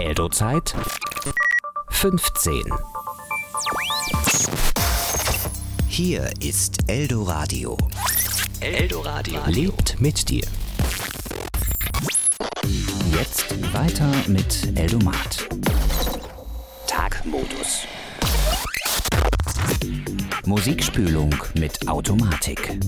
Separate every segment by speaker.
Speaker 1: Eldo-Zeit 15. Hier ist Eldoradio. Eldoradio lebt mit dir. Jetzt weiter mit Eldomat. Tagmodus. Musikspülung mit Automatik.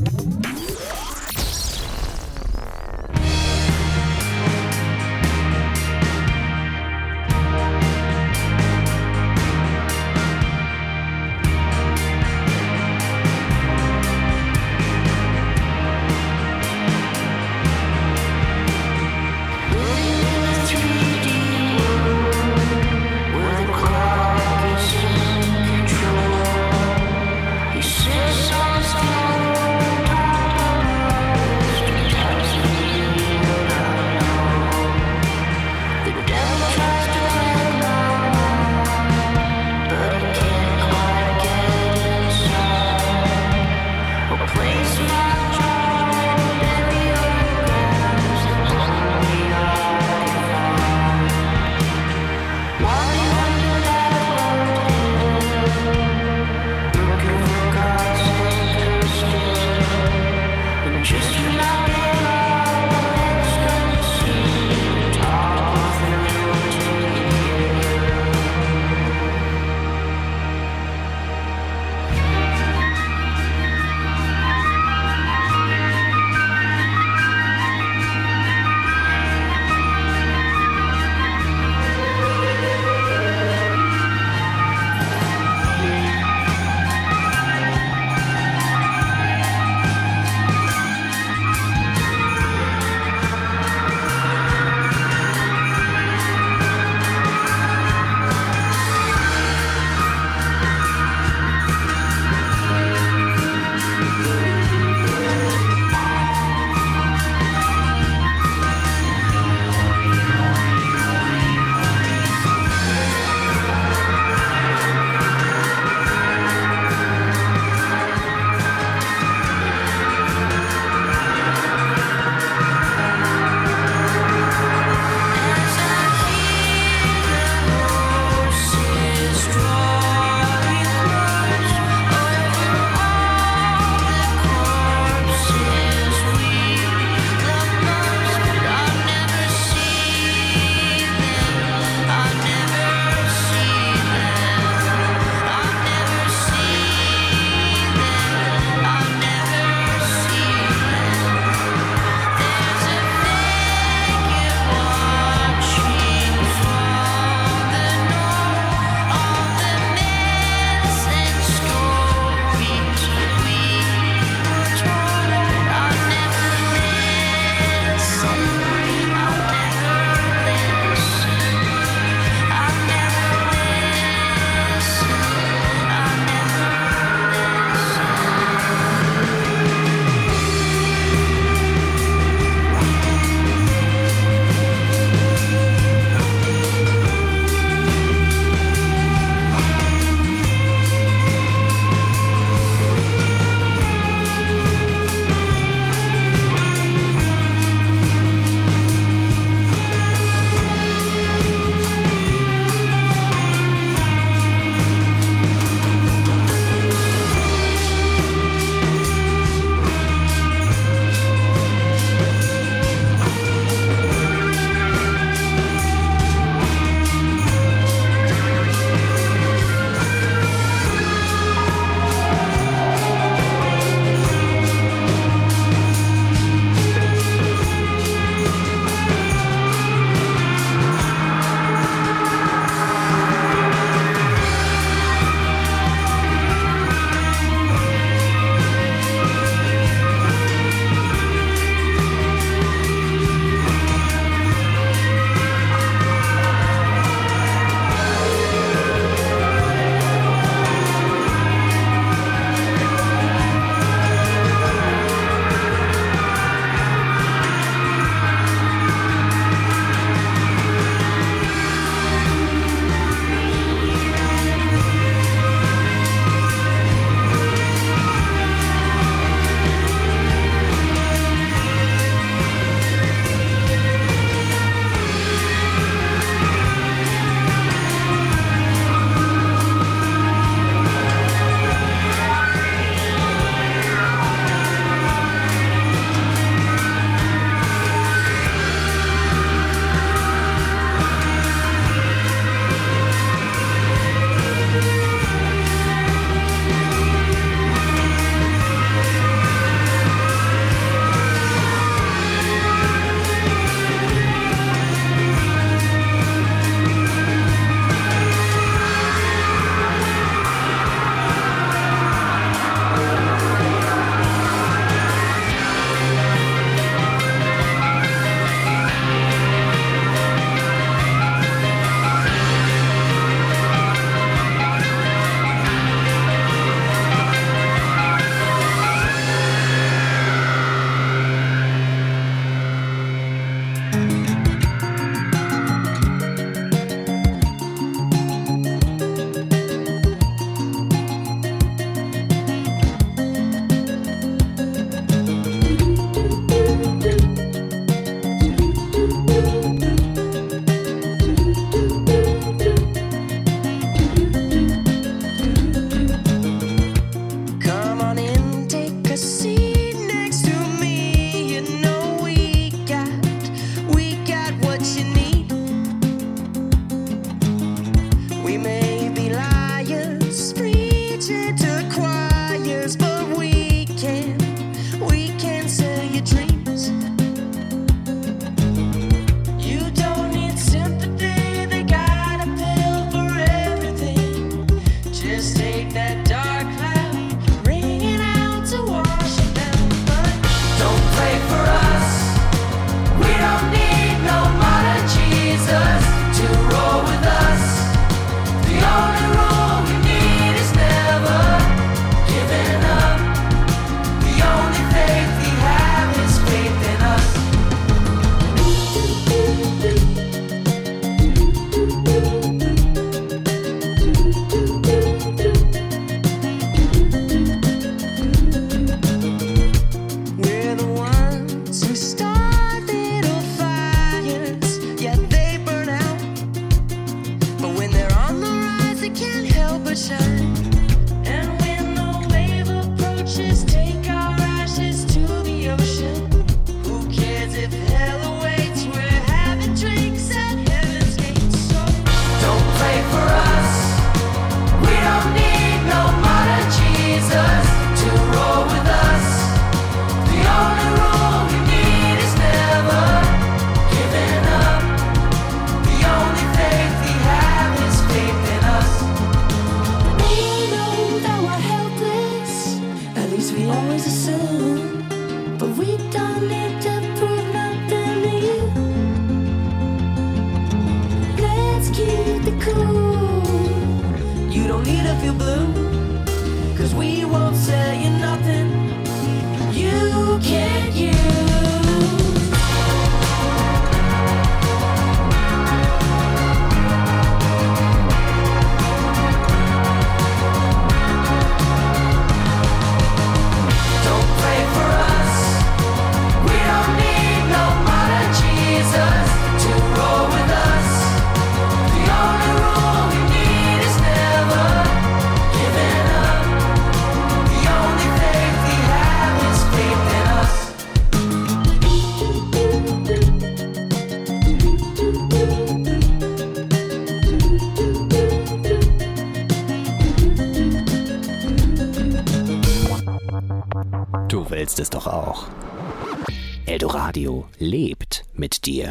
Speaker 1: willst es doch auch. Eldoradio lebt mit dir.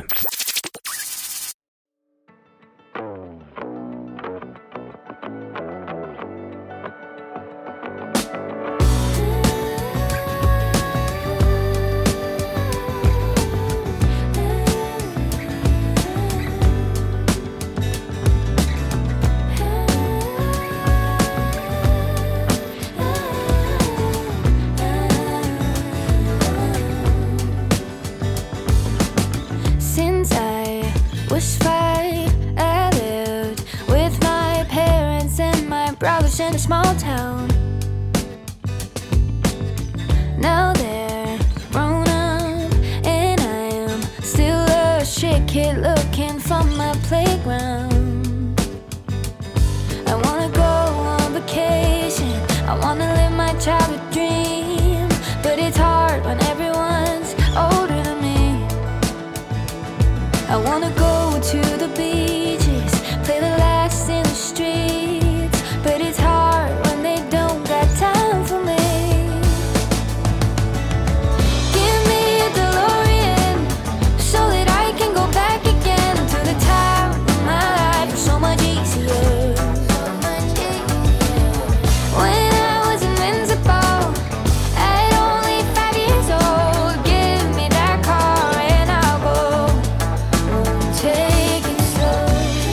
Speaker 2: In a small town. Now they're grown up, and I am still a shit kid looking for my playground. I wanna go on vacation, I wanna live my childhood dream, but it's hard when everyone's older than me. I wanna go to the beaches, play the last in the streets, but it's hard when they don't got time for me. Give me a DeLorean so that I can go back again to the time of my life was so much easier. When I was invincible at only 5 years old, give me that car and I'll go. Take it slow.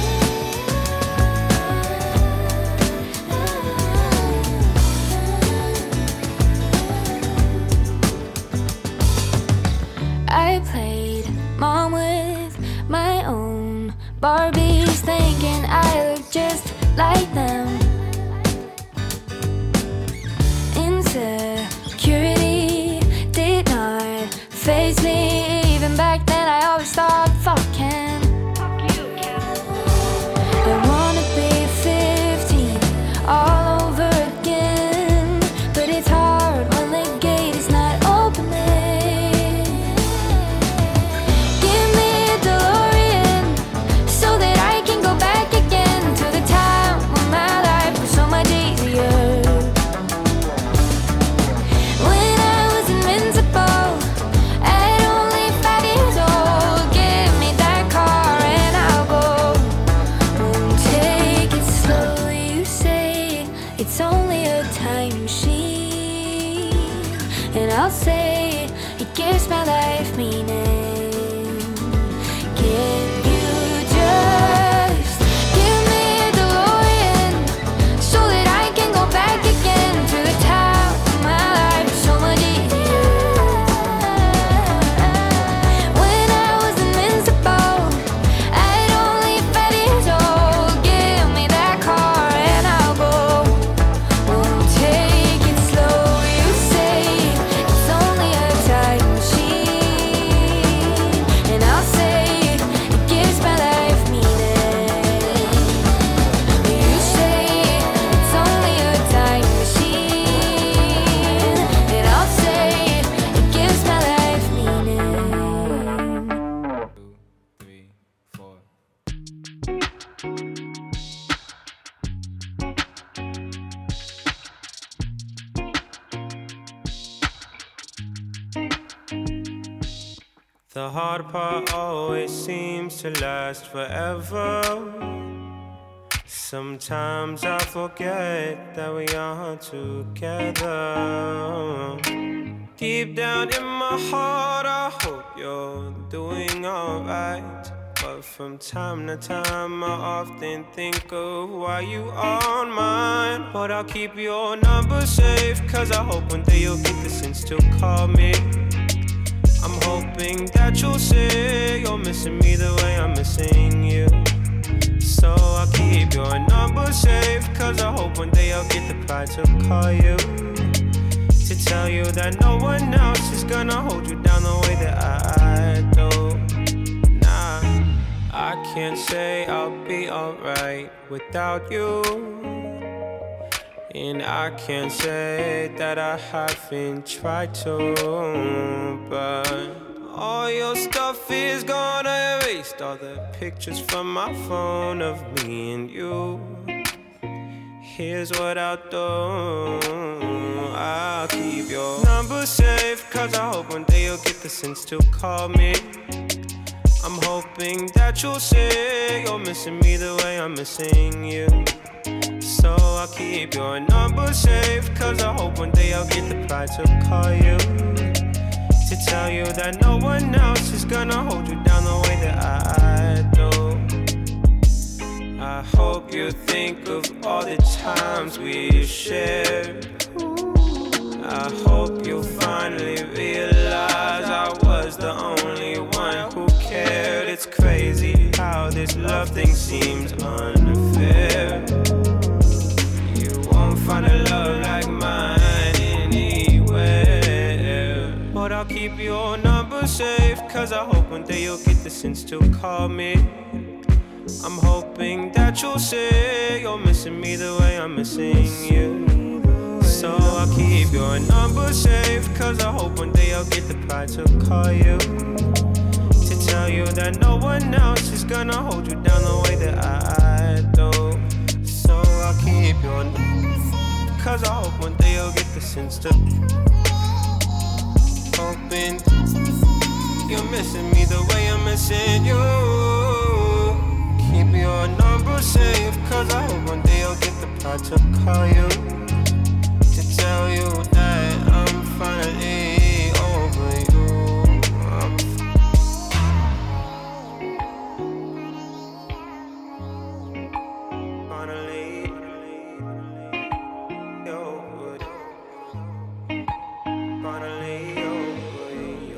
Speaker 2: I played mom with my own Barbies, thinking I look just like them. Insecurity did not faze me. Even back then I always thought, fucking I wanna be 15 all over again, but it's hard when the gate is not opening. Give me a DeLorean so that I can go back again to the time when my life was so much easier. When I was invincible at only 5 years old, give me that car and I'll go. Take it slow, you say it's only a time machine, and I'll say it gives my life meaning. Can you just give me a DeLorean so that I can go back again to the time of my life was so much easier? When I was invincible at only 5 years old, give me that car and I'll go. Take it slow, you say it's only a time machine, and I'll say it gives my life meaning. You say it's only a time machine, and I'll say it gives my life meaning.
Speaker 3: 2, 3, 4. The hard part always seems to last forever. Sometimes I forget that we are together. Deep down in my heart, I hope you're doing alright. But from time to time, I often think of why you aren't mine. But I'll keep your number safe, cause I hope one day you'll get the sense to call me. I'm hoping that you'll say you're missing me the way I'm missing you. So I'll keep your number safe, cause I hope one day I'll get the pride to call you, to tell you that no one else is gonna hold you down the way that I do. Nah, I can't say I'll be alright without you, and I can't say that I haven't tried to, but all your stuff is gone. I erased all the pictures from my phone of me and you. Here's what I'll do. I'll keep your number safe, cause I hope one day you'll get the sense to call me. I'm hoping that you'll say you're missing me the way I'm missing you. So I'll keep your number safe, cause I hope one day I'll get the pride to call you, to tell you that no one else is gonna hold you down the way that I do. I hope you think of all the times we shared. I hope you finally realize I was the only one who cared. It's crazy how this love thing seems unfair. You won't find a love like mine anywhere. But I'll keep your number safe, cause I hope one day you'll get the sense to call me. I'm hoping that you'll say you're missing me the way I'm missing you. So I'll keep your number safe, cause I hope one day I'll get the pride to call you, to tell you that no one else is gonna hold you down the way that I do. So I'll keep your number, cause I hope one day you'll get the sense to, hoping you're missing me the way I'm missing you. Keep your number safe, cause I hope one day I'll get the pride to call you, to tell you that I'm finally over you. Finally over you. Finally over you.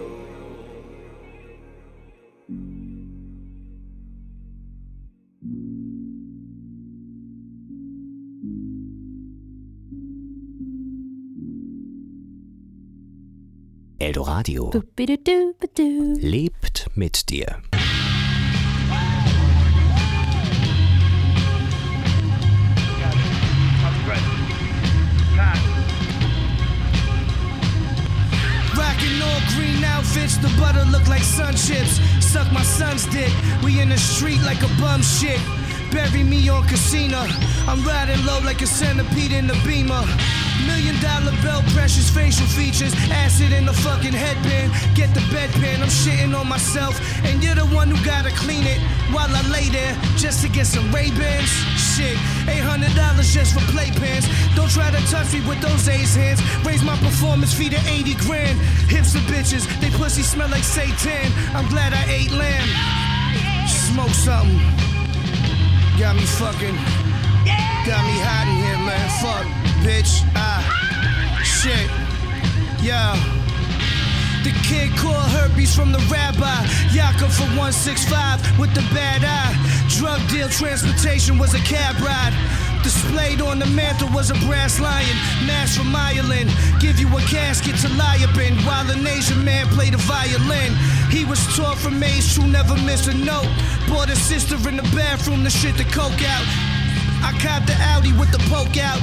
Speaker 1: Eldoradio lebt mit dir.
Speaker 4: Rockin' all green outfits, the butter look like sun chips. Suck my son's dick, we in the street like a bum shit. Bury me on casino, I'm riding low like a centipede in the Beamer. $1 million belt, precious facial features, acid in the fucking headband. Get the bedpan, I'm shitting on myself, and you're the one who gotta clean it while I lay there just to get some Ray-Bans. Shit, $800 just for playpans. Don't try to touch me with those ace hands. Raise my performance fee to 80 grand. Hipster bitches, they pussy smell like Satan. I'm glad I ate lamb. Smoke something. Got me fucking. Got me hot in here, man. Fuck, bitch. Shit. Yo. The kid called herpes from the rabbi. Yaakov for 165 with the bad eye. Drug deal transportation was a cab ride. Displayed on the mantle was a brass lion. Mask from Ireland. Give you a casket to lie up in while an Asian man played a violin. He was taught from age true, never missed a note. Bought his sister in the bathroom to shit the coke out. I copped the Audi with the poke out.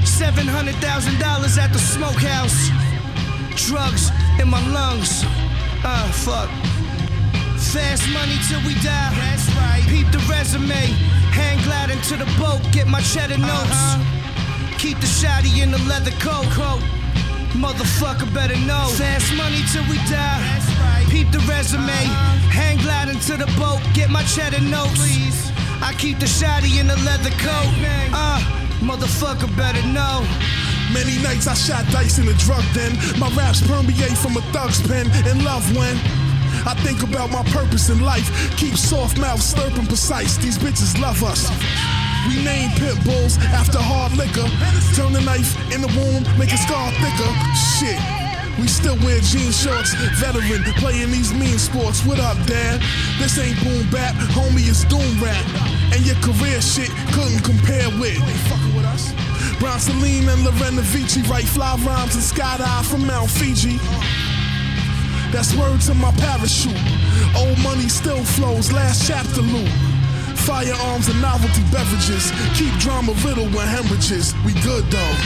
Speaker 4: $700,000 at the smokehouse. Drugs in my lungs. Fuck. Fast money till we die. That's right. Peep the resume. Hang gliding to the boat. Get my cheddar notes. Keep the shotty in the leather coat. Motherfucker better know. Fast money till we die. That's right. Peep the resume. Hang gliding to the boat. Get my cheddar notes. Please. I keep the shotty in the leather coat. Motherfucker better know.
Speaker 5: Many nights I shot dice in the drug den. My raps permeate from a thug's pen. In love when I think about my purpose in life. Keep soft mouth slurping precise. These bitches love us. We name pit bulls after hard liquor. Turn the knife in the wound, make it scar thicker. Shit. We still wear jean shorts, veteran, playing these mean sports. What up, Dad? This ain't boom bap, homie, it's doom rap. And your career shit couldn't compare with. They fucking with us. Bronsoline and Lorena Vici write fly rhymes and skydive from Mount Fiji. That's word to my parachute. Old money still flows, last chapter loot. Firearms and novelty beverages. Keep drama riddled with hemorrhages. We good though.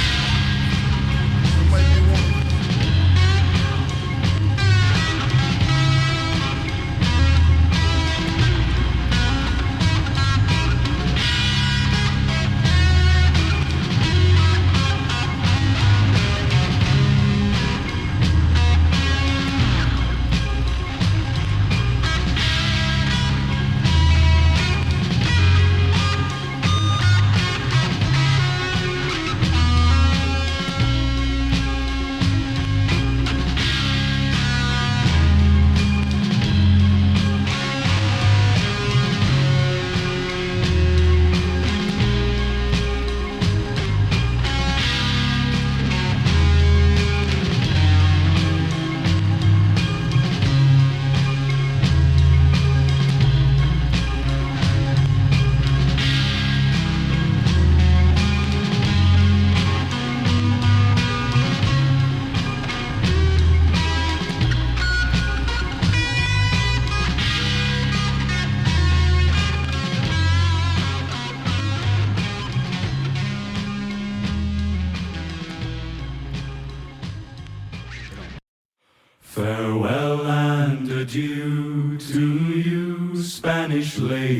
Speaker 6: adieu to you, Spanish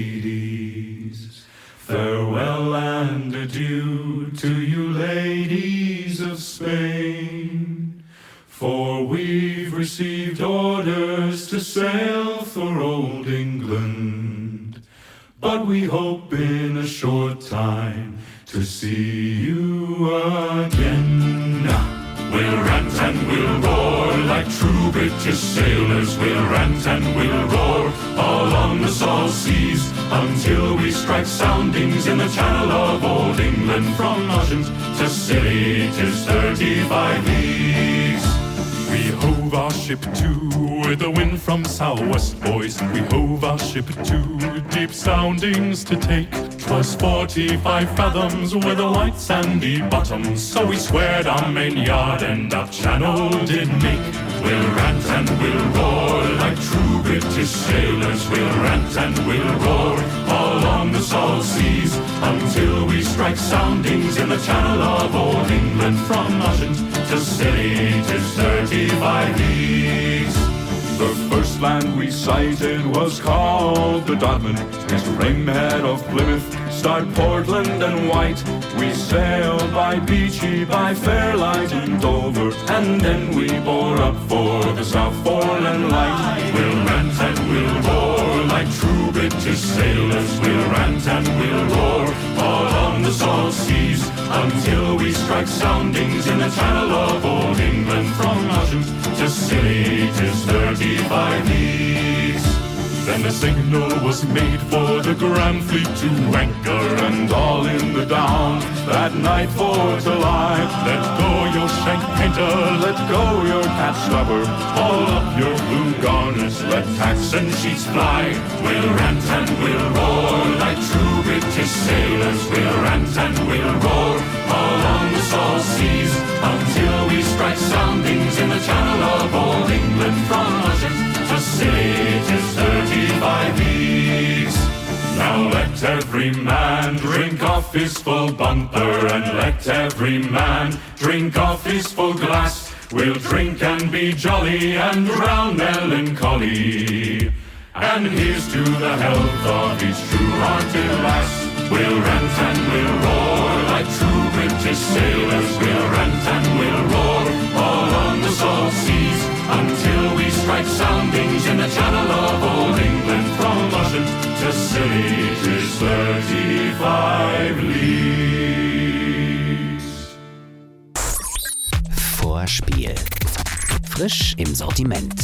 Speaker 6: ladies. Farewell and adieu to you, ladies of Spain. For we've received orders to sail for old England, but we hope in a short time to see you again. We'll rant and we'll roar like true British sailors. We'll rant and we'll roar along the salt seas until we strike soundings in the channel of old England. From Oceans to Scilly 'tis 35 leagues. We hove our ship to with the wind from southwest, boys. We hove our ship to deep soundings to take. 'Twas 45 fathoms with a white sandy bottom, so we squared our main yard and our channel did make. We'll rant and we'll roar like true British sailors. We'll rant and we'll roar along the salt seas until we strike soundings in the channel of old England. From Oceans to Scilly 'tis 35 leagues. The first land we sighted was called the Dodman. Its framehead of Plymouth, starred Portland and White. We sailed by Beachy, by Fairlight and Dover, and then we bore up for the South Foreland Light. We'll rant and we'll roar like true British sailors. We'll rant and we'll roar all on the salt seas until we strike soundings in the channel of old England. From Oceans to Scilly 'tis 35 leagues. Then the signal was made for the Grand Fleet to anchor, and all in the Down that night for to lie. Let go your shank painter, let go your cat stopper, haul up your blue garners, let tacks and sheets fly. We'll rant and we'll roar like true British sailors. We'll rant and we'll roar all on the salt seas until we strike soundings in the channel of old England. From Oceans to Scilly 'tis 35 leagues. Now let every man drink off his full bumper, and let every man drink off his full glass. We'll drink and be jolly and drown melancholy, and here's to the health of each true-hearted lass. We'll rant and we'll roar like true British sailors. We'll rant and we'll roar all on the salt seas until we strike soundings in the channel of old England. From Oceans to Scilly 'tis 35 leagues.
Speaker 1: Vorspiel. Frisch im Sortiment.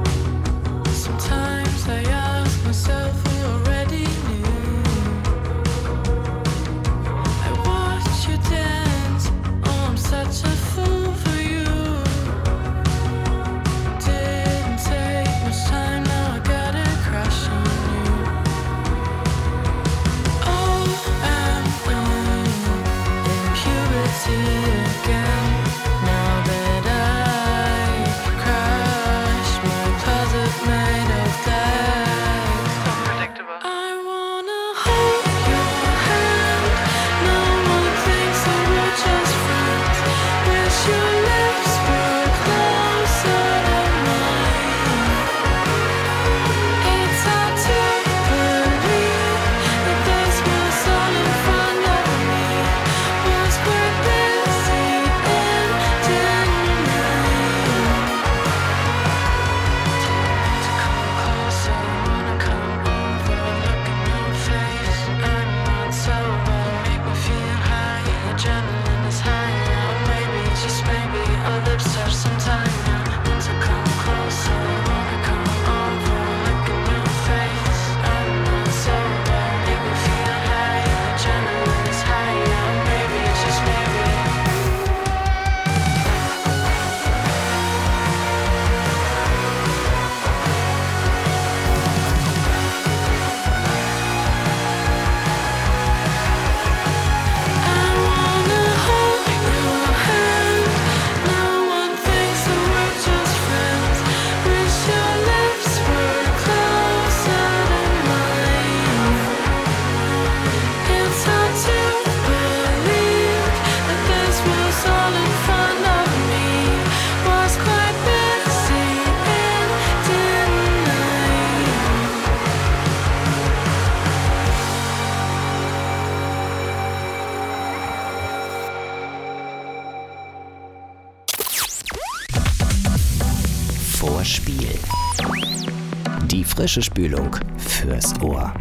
Speaker 2: Sometimes I ask myself who already knew.
Speaker 1: frische Spülung fürs Ohr.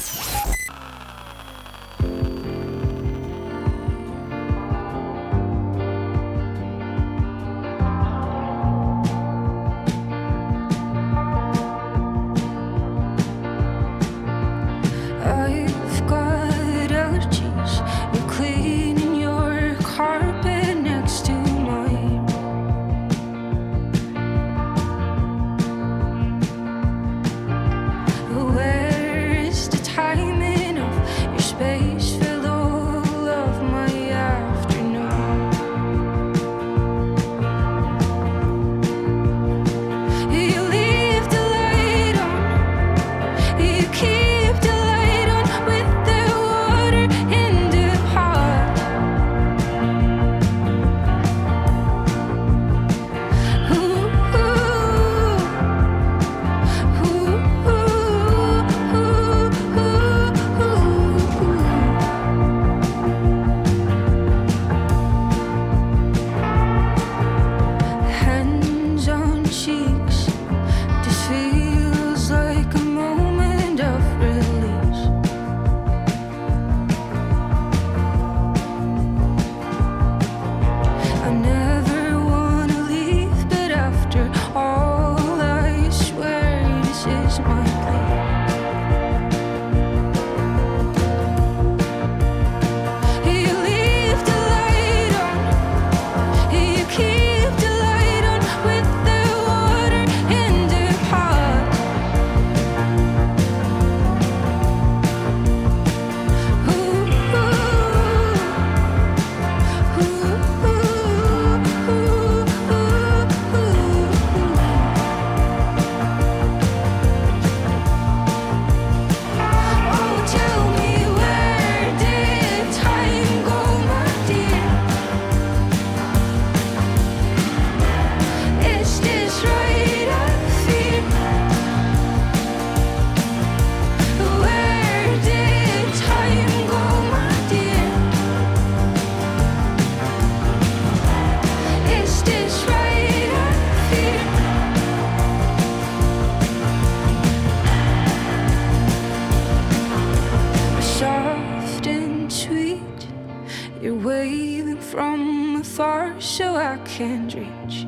Speaker 7: Can't reach.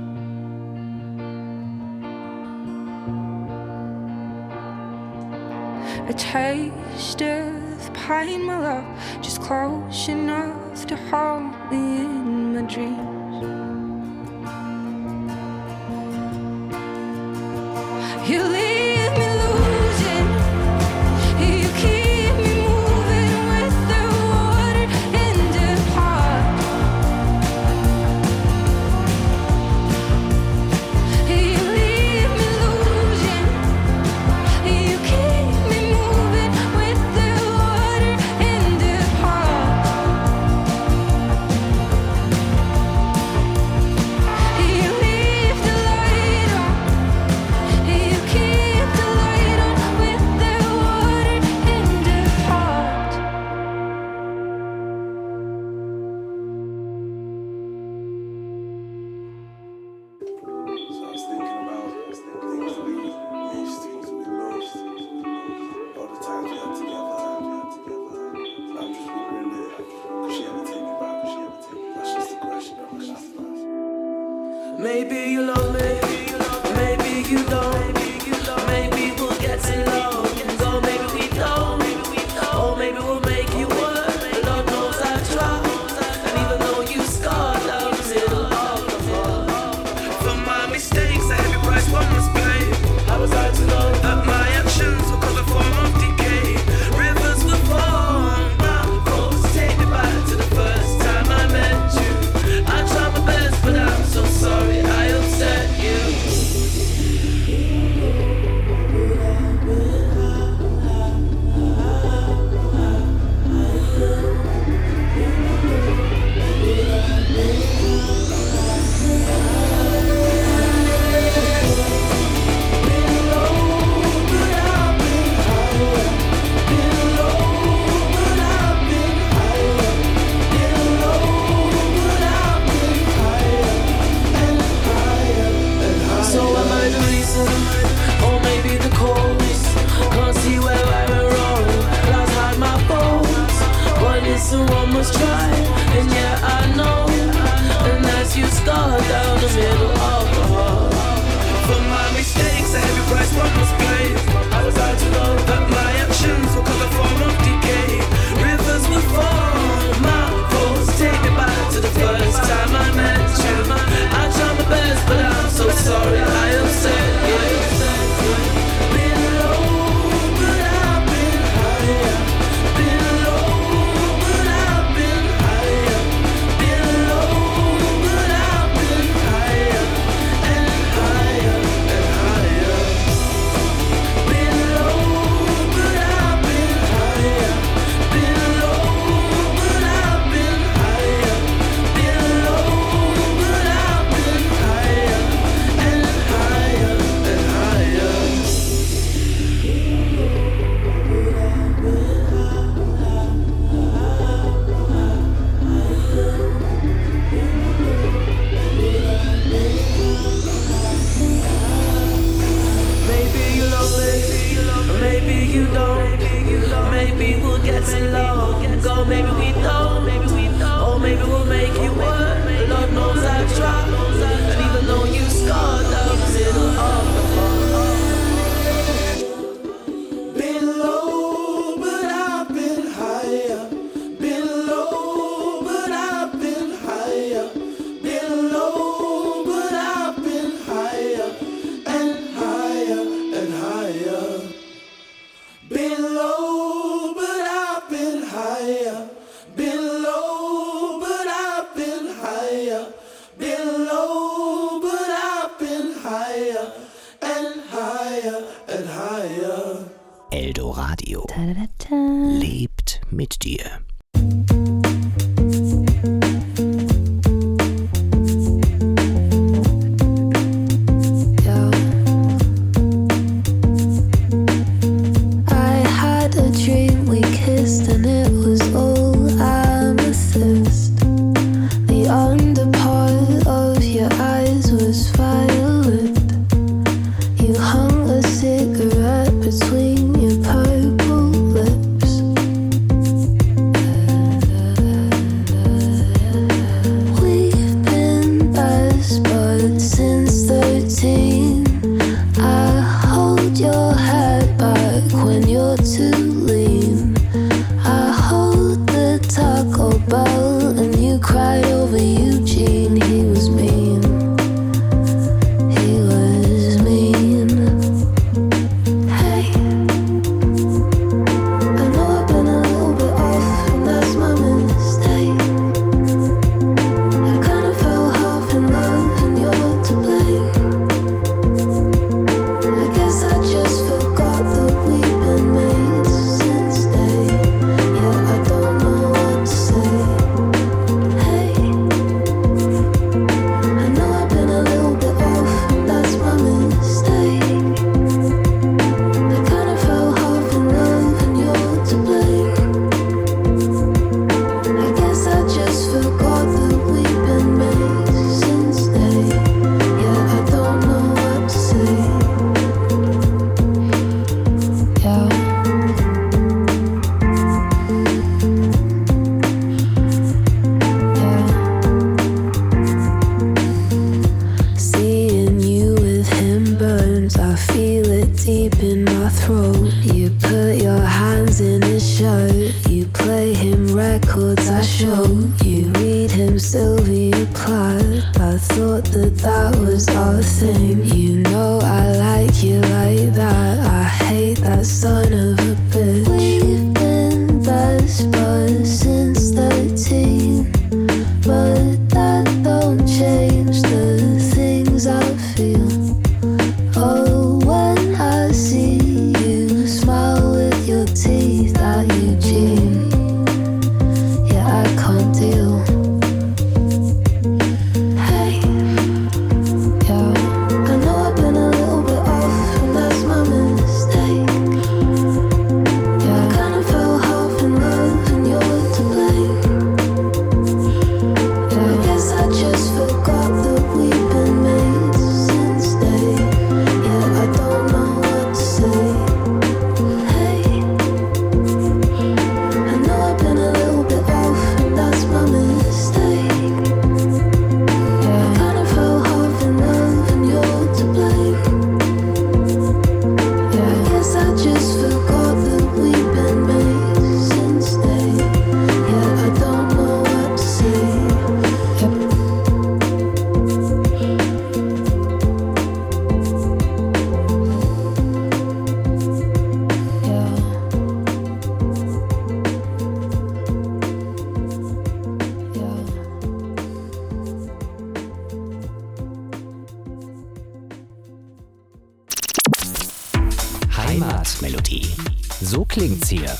Speaker 7: A taste of pine, my love, just close enough to hold me in my dreams. You leave me losing, you keep me moving with the water in the heart.
Speaker 8: Maybe you love me, maybe you don't. Maybe we'll get along, or maybe we don't. Or maybe we'll make it work. Lord knows I tried, and even though you scarred, I'm still alcohol. For my mistakes, a heavy price one must pay. How was I to know that my actions will cause a form of decay? Rivers will form, now course take me back to the first time I met you. I tried my best, but I'm so sorry I upset you. don't. Maybe we'll get along. Go, maybe we don't. Or maybe we'll make it work. Lord knows I try. And even though you scarred the middle of the been low, but I've been higher. Been low, but I've been higher. Been low, but I've been higher and higher and higher. Been low, but I've been higher. Been low, but I've been higher. Been low, but I've been higher and higher and higher.
Speaker 1: Eldoradio lebt mit dir.
Speaker 2: I had a dream we kissed and it was all amethyst. The underpart of your eyes was violet. You hung a cigarette between your purple lips. We've been best buds since 13. I hold your head back when you're too lean. I hold the Taco Bell and you cried over Eugene. He was mean. He was mean. Hey, I know I've been a little bit off, and that's my mistake. I kinda fell half in love, and you're to blame. I guess I just forgot that we've been made since day. Yeah, I don't know what to say. Hey, I know I've been a little bit off, and that's my mistake. I kinda fell half in love, and you're to blame. I guess I just forgot that we've been made since day. Yeah, I don't know what to say. Yeah. Yeah. Seeing you with him burns, I feel it deep in my throat. You put your hands in his shirt, you play him records I show. You read him Sylvia Plath, I thought that that was our thing. You know I like you like that, I hate that son of a bitch. We've been best buds since 13, but that don't change the things I feel. Oh, when I see you smile with your teeth at Eugene, yeah, I can't deal. Hey, yeah, I know I've been a little bit off, and that's my mistake. Yeah, I kinda fell half in love, and you're to blame. Yeah, I guess I just forgot that we've been made since day. Yeah, I don't know what to say. Hey, I know I've been a little bit off, and that's my mistake. Yeah, I kinda fell half in love, and you're to blame. Yeah, I guess I just forgot that we've been made since day. Yeah, I don't know what to say. Yep. Yeah. Yeah.
Speaker 1: Heimatmelodie. So klingt's hier.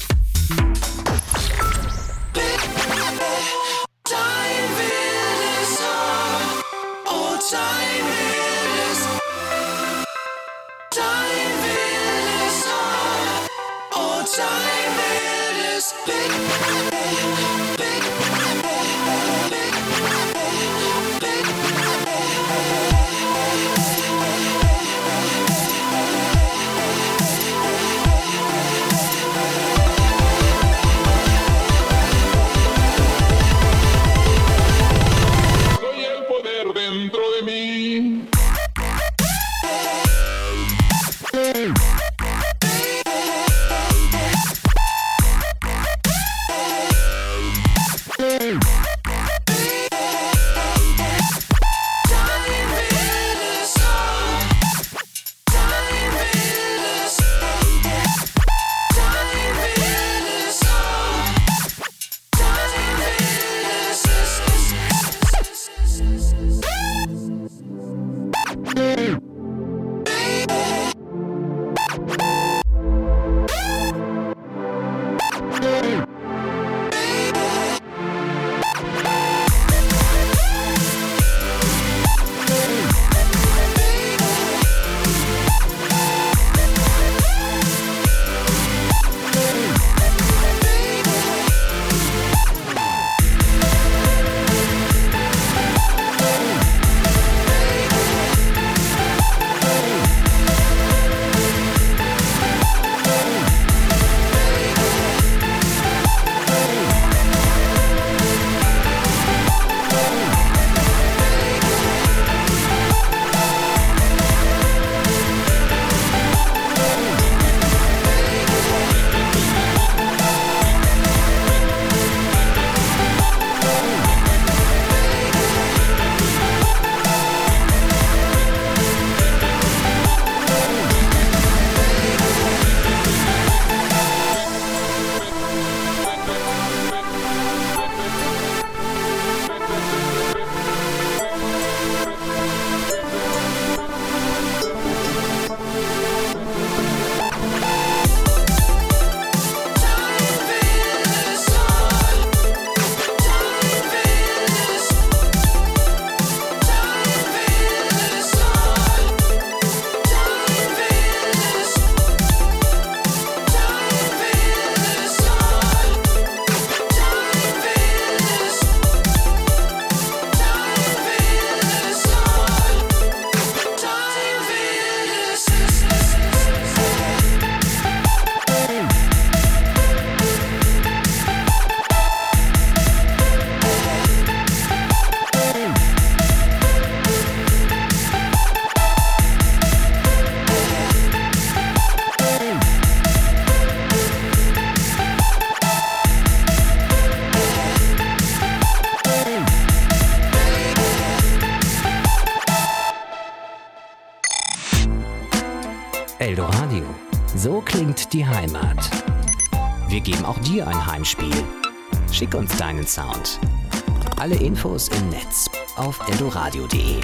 Speaker 1: Wir geben auch dir ein Heimspiel. Schick uns deinen Sound. Alle Infos im Netz auf eldoradio.de.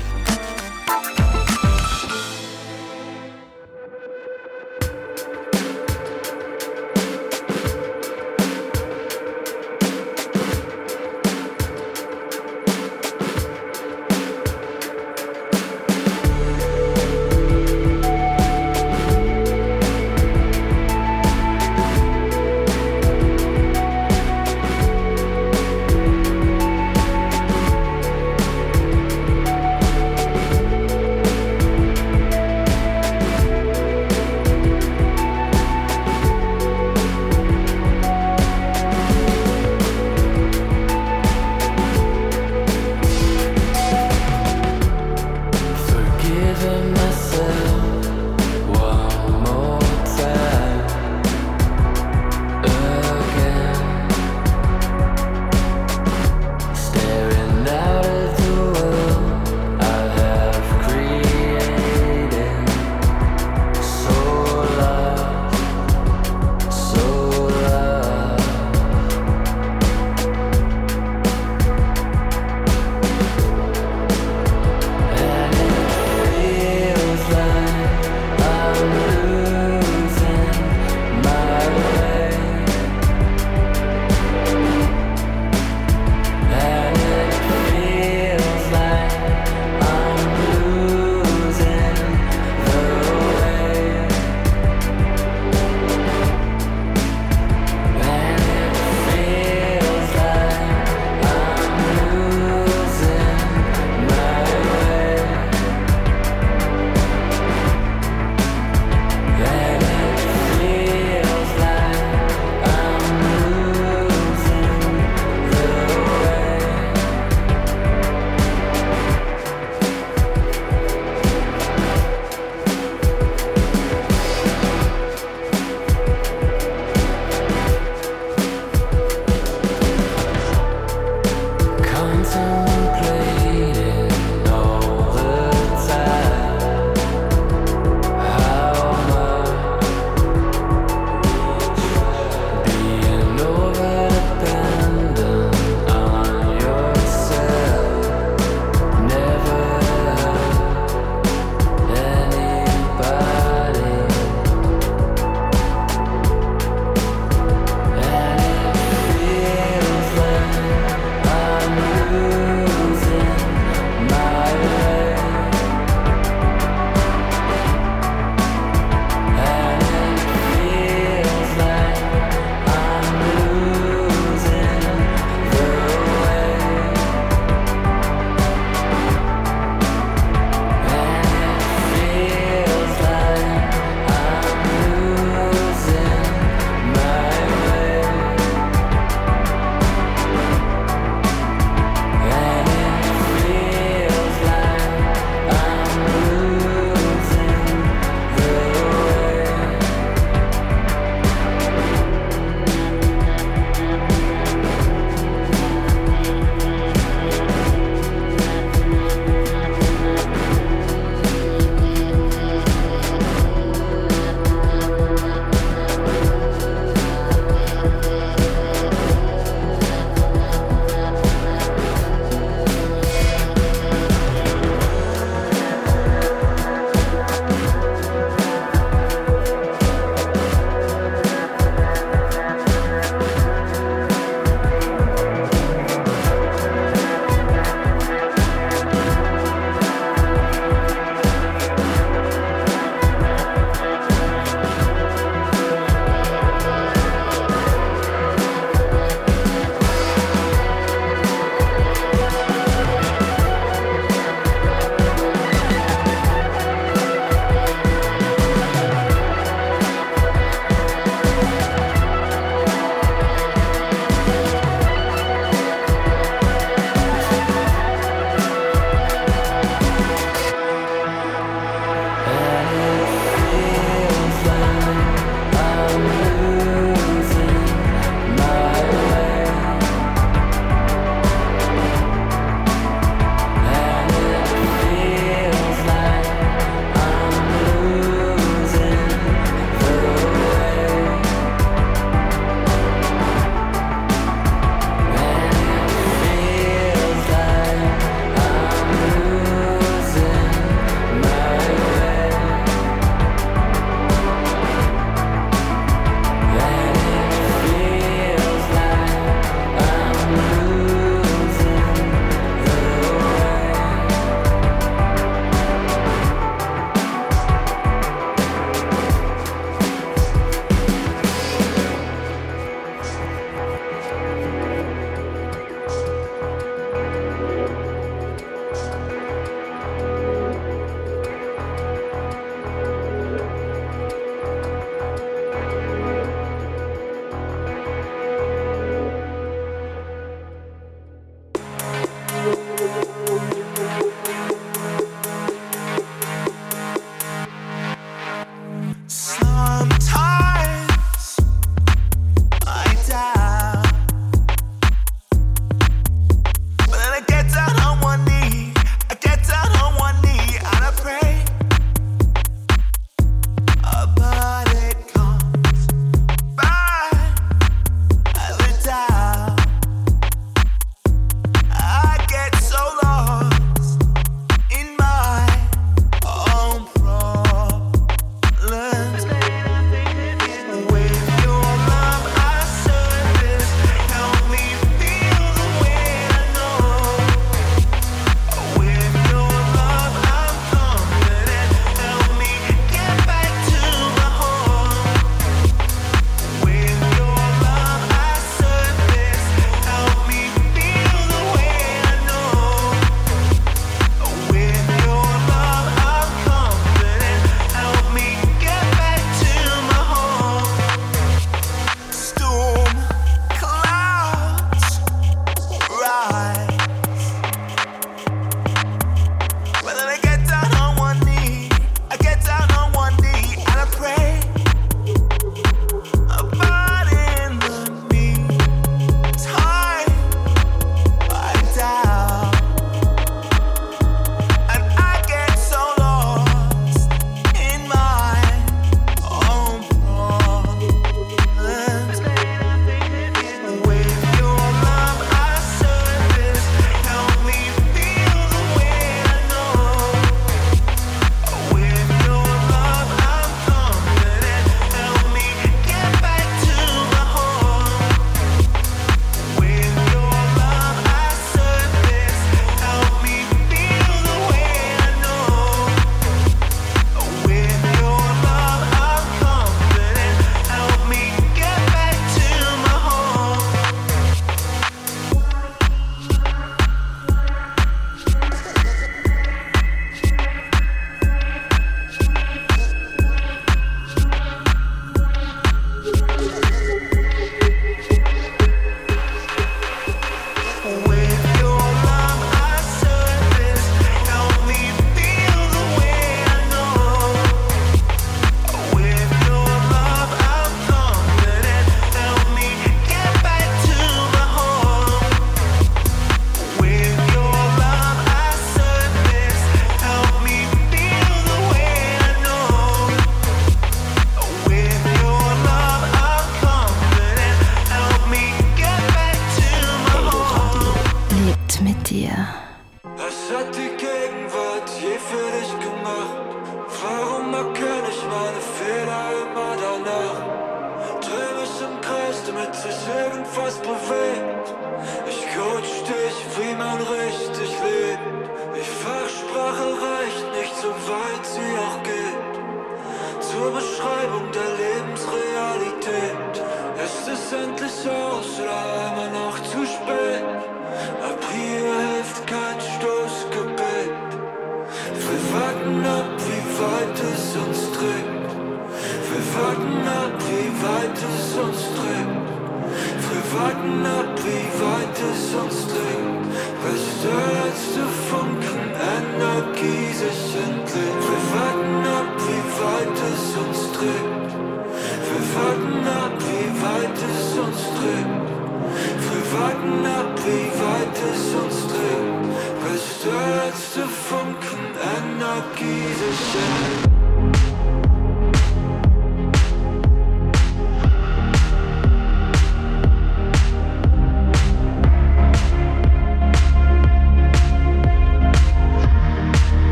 Speaker 2: dir.
Speaker 9: Was hat die Gegenwart je für dich gemacht? Warum erkenne ich meine Fehler immer danach? Dreh mich im Kreis, damit sich irgendwas bewegt. Ich coach dich, wie man richtig lebt. Die Fachsprache reicht nicht, so weit sie auch geht. Zur Beschreibung der Lebensrealität. Ist es endlich aus oder immer noch zu spät? Ab hier hilft kein Stoßgebet. Wir warten ab, wie weit es uns trägt. Wir warten ab, wie weit es uns trägt. Wir warten ab, wie weit es uns trägt. Bis der letzte Funken Energie sich entlädt. Wir warten ab, wie weit es uns trägt. Wir warten ab, wie weit es uns trägt. Wir warten ab, wie weit es uns trägt. Bis der letzte Funken Energie sich entlädt.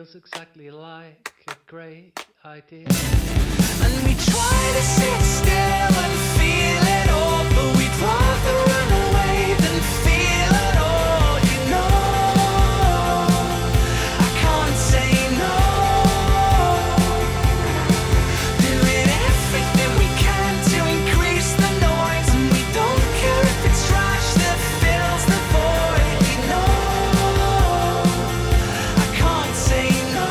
Speaker 10: feels exactly like a great idea.
Speaker 8: And we try to sit still and feel it all, but we'd rather run away than feel it all, you know. I can't say no. Doing everything we can to increase the noise, and we don't care if it's trash that fills the void, you know. I can't say no.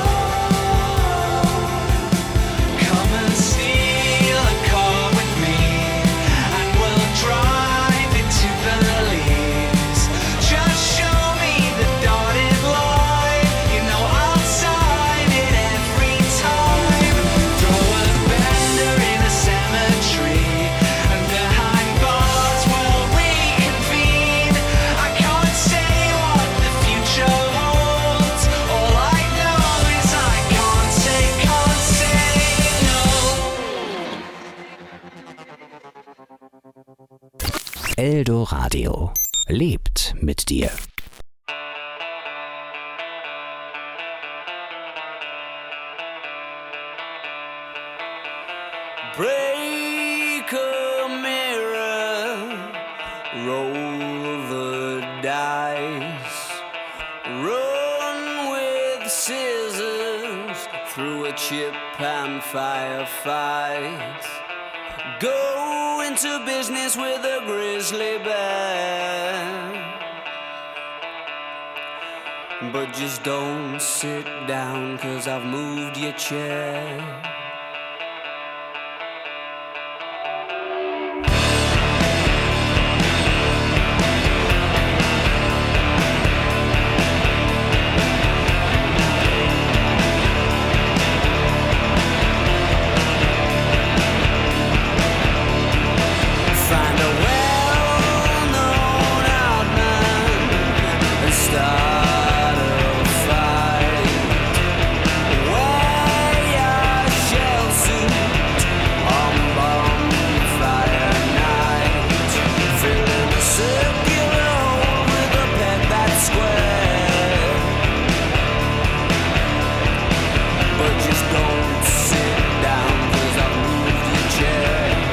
Speaker 8: Come and steal a car with me, and we'll drive it to Belize. Just show me the dotted line, you know I'll sign it every time. Throw a bender in a cemetery, and behind bars we'll reconvene. I can't say what the future holds. All I know is I can't say no.
Speaker 1: Eldo Radio lebt mit dir.
Speaker 8: Break a mirror, roll the dice, run with scissors through a chip and firefight. Go into business with a grizzly bear, but just don't sit down, 'cause I've moved your chair.